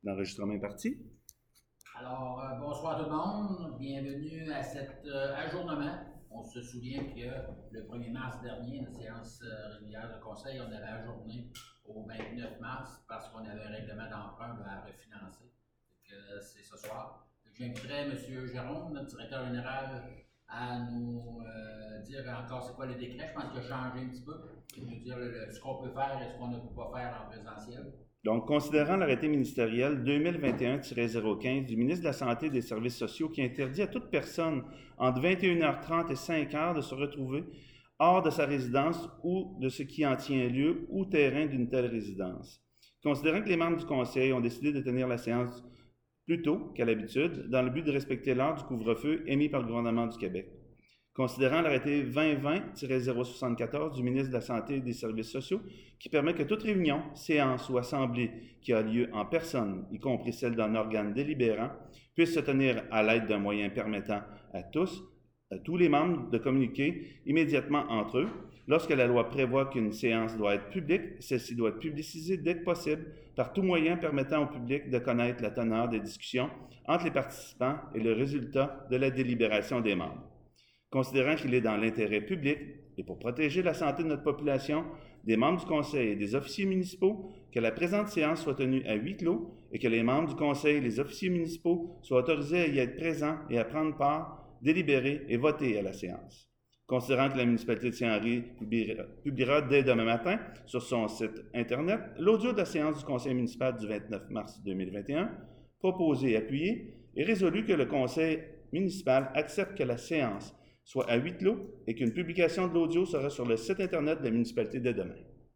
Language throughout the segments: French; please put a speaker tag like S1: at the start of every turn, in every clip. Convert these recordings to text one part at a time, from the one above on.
S1: L'enregistrement est parti.
S2: Alors, bonsoir tout le monde. Bienvenue à cet ajournement. On se souvient que le 1er mars dernier, la séance régulière de conseil, on avait ajourné au 29 mars parce qu'on avait un règlement d'emprunt à refinancer. C'est ce soir. J'inviterai M. Jérôme, notre directeur général, à nous dire encore c'est quoi le décret. Je pense qu'il a changé un petit peu. Il nous dire ce qu'on peut faire et ce qu'on ne peut pas faire en présentiel.
S1: Donc, considérant l'arrêté ministériel 2021-015 du ministre de la Santé et des Services sociaux qui interdit à toute personne entre 21h30 et 5h de se retrouver hors de sa résidence ou de ce qui en tient lieu ou terrain d'une telle résidence. Considérant que les membres du Conseil ont décidé de tenir la séance plus tôt qu'à l'habitude, dans le but de respecter l'heure du couvre-feu émis par le gouvernement du Québec. Considérant l'arrêté 2020-074 du ministre de la Santé et des Services sociaux, qui permet que toute réunion, séance ou assemblée qui a lieu en personne, y compris celle d'un organe délibérant, puisse se tenir à l'aide d'un moyen permettant à tous les membres de communiquer immédiatement entre eux. Lorsque la loi prévoit qu'une séance doit être publique, celle-ci doit être publicisée dès que possible par tout moyen permettant au public de connaître la teneur des discussions entre les participants et le résultat de la délibération des membres. Considérant qu'il est dans l'intérêt public et pour protéger la santé de notre population, des membres du Conseil et des officiers municipaux, que la présente séance soit tenue à huis clos et que les membres du Conseil et les officiers municipaux soient autorisés à y être présents et à prendre part, délibérer et voter à la séance. Considérant que la municipalité de Saint-Henri publiera dès demain matin sur son site Internet l'audio de la séance du Conseil municipal du 29 mars 2021, proposé et appuyé, et résolu que le Conseil municipal accepte que la séance soit à huis clos et qu'une publication de l'audio sera sur le site Internet de la municipalité dès demain.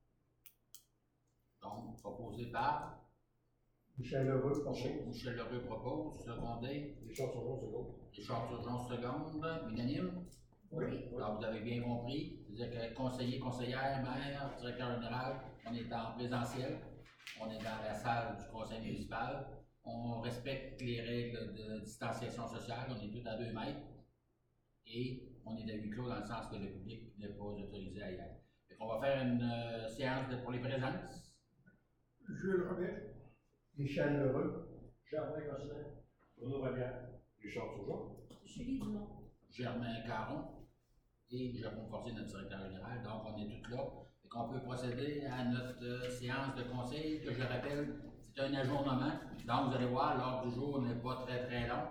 S2: Donc, proposé par
S3: Michel Lheureux propose.
S2: Michel Lheureux propose, secondé.
S3: Richard Turgeon seconde.
S2: Richard Turgeon seconde, unanime.
S3: Oui.
S2: Alors, vous avez bien compris, c'est-à-dire que conseiller, conseillère, maire, directeur général, on est en présentiel, on est dans la salle du conseil municipal, on respecte les règles de distanciation sociale, on est tous à 2 mètres. Et on est à huis clos dans le sens que le public n'est pas autorisé à y aller. Donc, on va faire une séance pour les présences.
S3: Jules Robert. Michel Lheureux. Germain Gosselin. Bruno Vallière. Richard Turgeon.
S4: Julie Dumont.
S2: Germain Caron et Jérôme Fortier, notre directeur général. Donc, on est tous là. Et qu'on peut procéder à notre séance de conseil, que je rappelle, c'est un ajournement. Donc, vous allez voir, l'ordre du jour n'est pas très très long.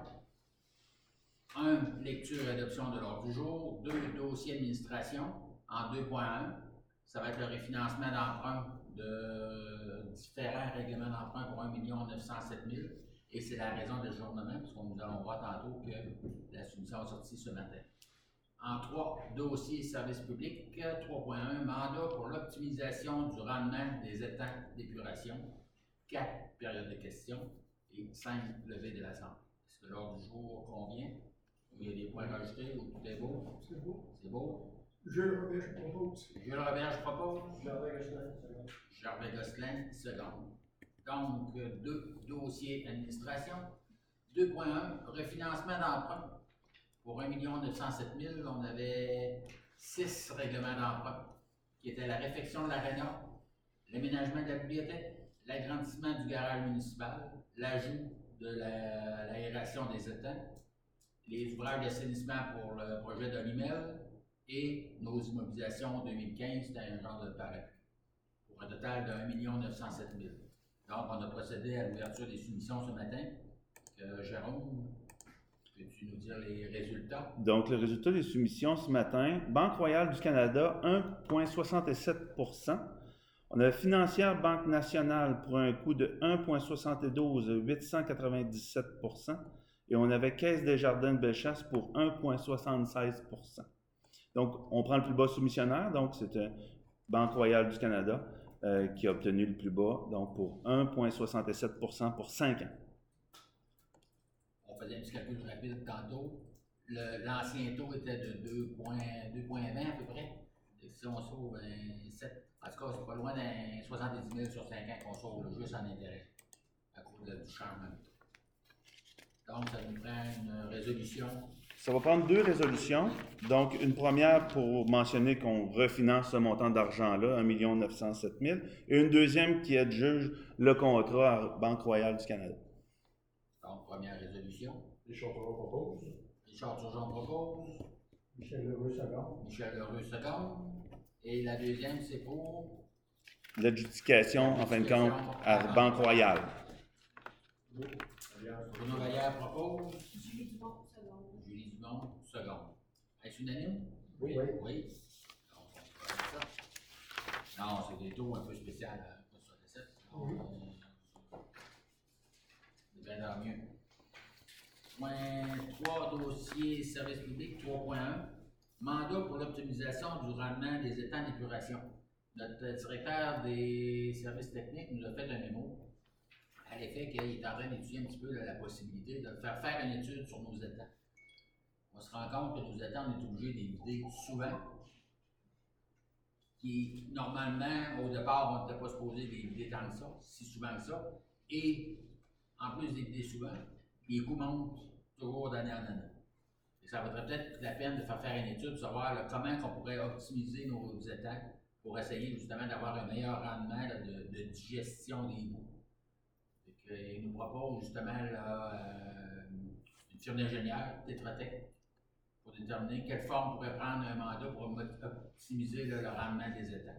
S2: 1. Lecture et adoption de l'ordre du jour. 2. Dossier administration en 2.1. Ça va être le refinancement d'emprunt de différents règlements d'emprunt pour 1 907 000. Et c'est la raison de l'ajournement, puisqu'on nous allons voir tantôt que la soumission est sortie ce matin. En 3. Dossier service public. 3.1. Mandat pour l'optimisation du rendement des étangs d'épuration. 4. Période de questions. Et 5. Levée de l'Assemblée. Est-ce que l'ordre du jour convient? Il y a des points rajoutés ou tout est beau?
S3: C'est beau.
S2: C'est beau.
S3: Jules Robert, je propose.
S2: Jules Robert, je propose.
S3: Gervais Gosselin, seconde.
S2: Gervais Gosselin, seconde. Donc, 2. Dossier administration. 2.1. Refinancement d'emprunt. Pour 1 907 000, on avait 6 règlements d'emprunt, qui étaient la réfection de l'aréna, l'aménagement de la bibliothèque, l'agrandissement du garage municipal, l'ajout de l'aération des étangs, les ouvrages d'assainissement pour le projet de l'IMEL et nos immobilisations 2015, c'était un genre de parapluie, pour un total de 1 907 000. Donc, on a procédé à l'ouverture des soumissions ce matin. Jérôme, peux-tu nous dire les résultats?
S1: Donc, le résultat des soumissions ce matin, Banque Royale du Canada, 1,67 %. On avait Financière Banque Nationale pour un coût de 1,72 897 % et on avait Caisse des Jardins de Bellechasse pour 1,76 %. Donc, on prend le plus bas soumissionnaire, donc c'était Banque Royale du Canada qui a obtenu le plus bas, donc pour 1,67 % pour 5 ans.
S2: On faisait un petit calcul rapide tantôt. L'ancien taux était de 2,20 à peu près. Et si on sauve 7, en tout cas, c'est pas loin d'un 70 000 sur 5 ans qu'on sauve, juste en intérêt, à cause du changement. Donc, ça nous prend une résolution
S1: Ça va prendre 2 résolutions. Donc, une première pour mentionner qu'on refinance ce montant d'argent-là, 1 907 000, et une deuxième qui adjuge le contrat à Banque Royale du Canada.
S2: Donc, première résolution.
S3: Richard Turgeon propose.
S2: Richard Turgeon propose.
S3: Michel Lheureux, second.
S2: Michel Lheureux, second. Et la deuxième, c'est pour
S1: L'adjudication, en fin de compte, à Banque Royale.
S2: Bruno Vallière propose. Julie Dumont, second. Est-ce unanime?
S3: Oui.
S2: Oui. Donc, on va faire ça. Non, c'est des taux un peu spéciaux, hein, pas sur les 7. C'est bien dans mieux. Point 3, dossier service public 3.1. Mandat pour l'optimisation du rendement des étangs d'épuration. Notre directeur des services techniques nous a fait un mémo à l'effet qu'il est en train d'étudier un petit peu la possibilité de faire une étude sur nos étangs. On se rend compte que nos étangs, on est obligé d'éviter souvent, qui normalement, au départ, on n'était pas supposé d'éviter tant que ça, si souvent que ça, et en plus d'éviter souvent, les coûts montent toujours d'année en année. Et ça vaudrait peut-être la peine de faire une étude, de savoir comment on pourrait optimiser nos étangs pour essayer justement d'avoir un meilleur rendement de digestion des boues. Il nous propose justement une firme d'ingénieurs, Tetra Tech, pour déterminer quelle forme pourrait prendre un mandat pour optimiser le rendement des étangs.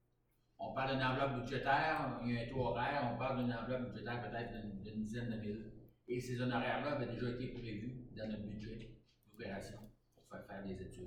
S2: On parle d'une enveloppe budgétaire, il y a un taux horaire, on parle d'une enveloppe budgétaire peut-être d'une dizaine de mille. Et ces honoraires-là avaient déjà été prévus dans notre budget d'opération pour faire des études.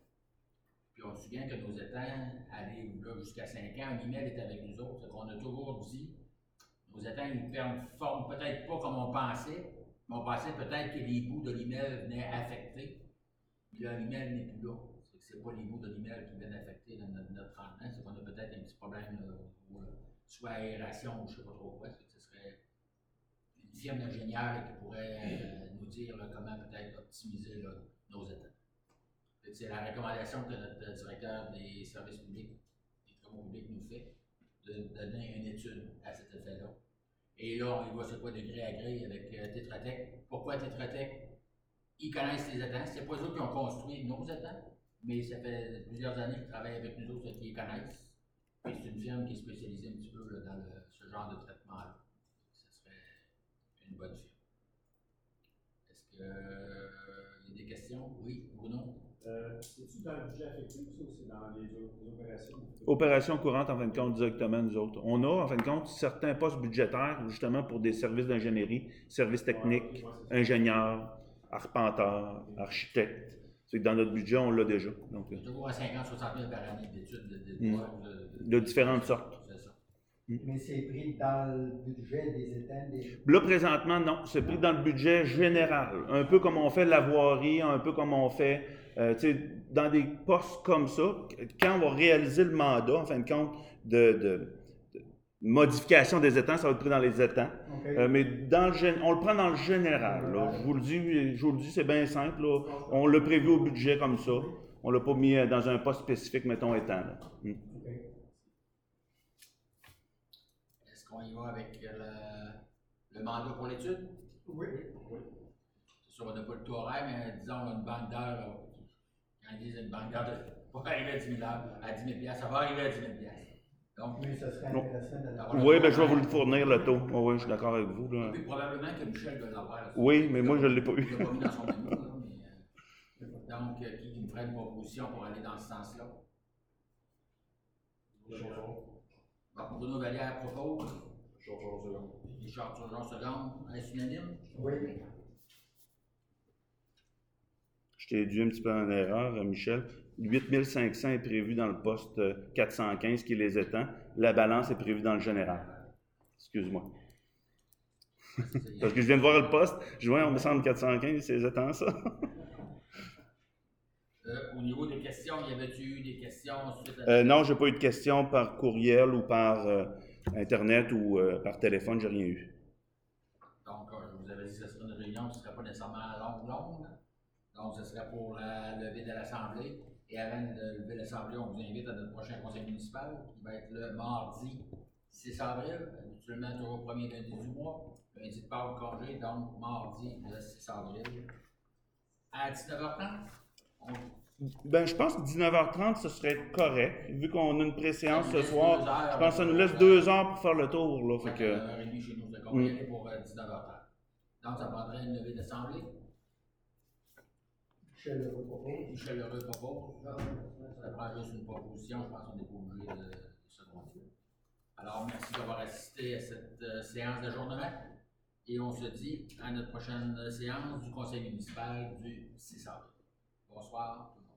S2: Puis on se souvient que nos étangs allaient jusqu'à 5 ans, l'IMEL est avec nous autres, on a toujours dit nos étangs ils forment peut-être pas comme on pensait, mais on pensait peut-être que les bouts de l'IMEL venaient affecter. Mais là, l'IMEL n'est plus là. C'est pas les bouts de l'IMEL qui viennent affecter notre rendement, c'est qu'on a peut-être un petit problème, soit aération ou je ne sais pas trop quoi. Ce serait une firme d'ingénieurs qui pourrait nous dire comment peut-être optimiser nos étangs. C'est la recommandation que notre directeur des services publics, des travaux publics nous fait, de donner une étude à cet effet-là. Et là, on y va sur quoi de gré à gré avec Tetra Tech. Pourquoi Tetra Tech? Ils connaissent les étangs. C'est pas eux qui ont construit nos étangs, mais ça fait plusieurs années qu'ils travaillent avec nous autres qui les connaissent. Et c'est une firme qui est spécialisée un petit peu dans ce genre de traitement-là. Ce serait une bonne firme. Est-ce qu'il y a des questions? Oui, Bruno?
S4: C'est-tu dans le budget affectif ou c'est dans les opérations?
S1: Opérations courantes, en fin de compte, directement, nous autres. On a, en fin de compte, certains postes budgétaires, justement, pour des services d'ingénierie, services techniques, ingénieurs, arpenteurs, architectes. C'est que dans notre budget, on l'a déjà. Donc,
S2: il y a toujours à 50-60 000 par année d'études
S1: de différentes sortes.
S2: C'est ça.
S5: Mais c'est pris dans le budget des étangs des...
S1: Là, présentement, non. C'est pris dans le budget général. Un peu comme on fait la voirie, un peu comme on fait... dans des postes comme ça, quand on va réaliser le mandat, en fin de compte, de modification des étangs, ça va être pris dans les étangs. Okay. Mais on le prend dans le général. Là. Je vous le dis, c'est bien simple. Là. On l'a prévu au budget comme ça. On ne l'a pas mis dans un poste spécifique, mettons, étang. Okay.
S2: Est-ce qu'on y va avec le mandat pour l'étude?
S3: Oui.
S2: C'est sûr, on n'a pas le taux horaire, mais disons, on a une banque d'heures. Quand ils disent une banque d'heures, ça va arriver à 10 000 à 10 000 ça va arriver à 10 000 Donc,
S5: oui, ça serait intéressant de l'avoir.
S1: Oui, ben, je vais vous le fournir, le taux. Oh, oui, je suis d'accord avec vous. Là.
S2: Et puis, probablement que Michel doit l'avoir.
S1: Oui, mais moi, je ne l'ai pas eu.
S2: Il ne l'a pas mis dans son mémo. Donc, qui me ferait une proposition pour aller dans ce sens-là? Donc, Bruno Vallière propose. Richard Turgeon, second. Est-ce unanime?
S5: Oui.
S1: Je t'ai dû un petit peu en erreur, Michel. 8 500 est prévu dans le poste 415 qui les étend. La balance est prévue dans le général. Excuse-moi. Parce que je viens de voir le poste. Je vois, on me semble 415, c'est les étend ça.
S2: Au niveau des questions, y avait-tu eu des questions suite
S1: non, je n'ai pas eu de questions par courriel ou par Internet ou par téléphone, je n'ai rien eu.
S2: Donc, je vous avais dit que ce serait une réunion qui ne serait pas nécessairement longue. Donc, ce serait pour la levée de l'Assemblée. Et avant de lever l'Assemblée, on vous invite à notre prochain conseil municipal, qui va être le mardi 6 avril, habituellement toujours le premier lundi du mois. Lundi de Pâques, congé, donc mardi le 6 avril. À 19h30?
S1: Ben, je pense que 19h30, ce serait correct. Vu qu'on a une préséance
S2: Ça
S1: ce
S2: nous laisse
S1: soir,
S2: 2 heures,
S1: je pense que ça nous laisse
S2: pour,
S1: 2 heures pour faire le tour. Là, fait que,
S2: 9h30 chez nous, on va y aller pour 19h30. Donc, ça prendrait une levée d'assemblée.
S3: Michel Leroux propose.
S2: Michel Leroux propose. Ça prend juste une proposition, je pense qu'on n'est pas obligé de se continuer. Alors, merci d'avoir assisté à cette séance d'ajournement. Et on se dit à notre prochaine séance du conseil municipal du 6 avril. Bonsoir.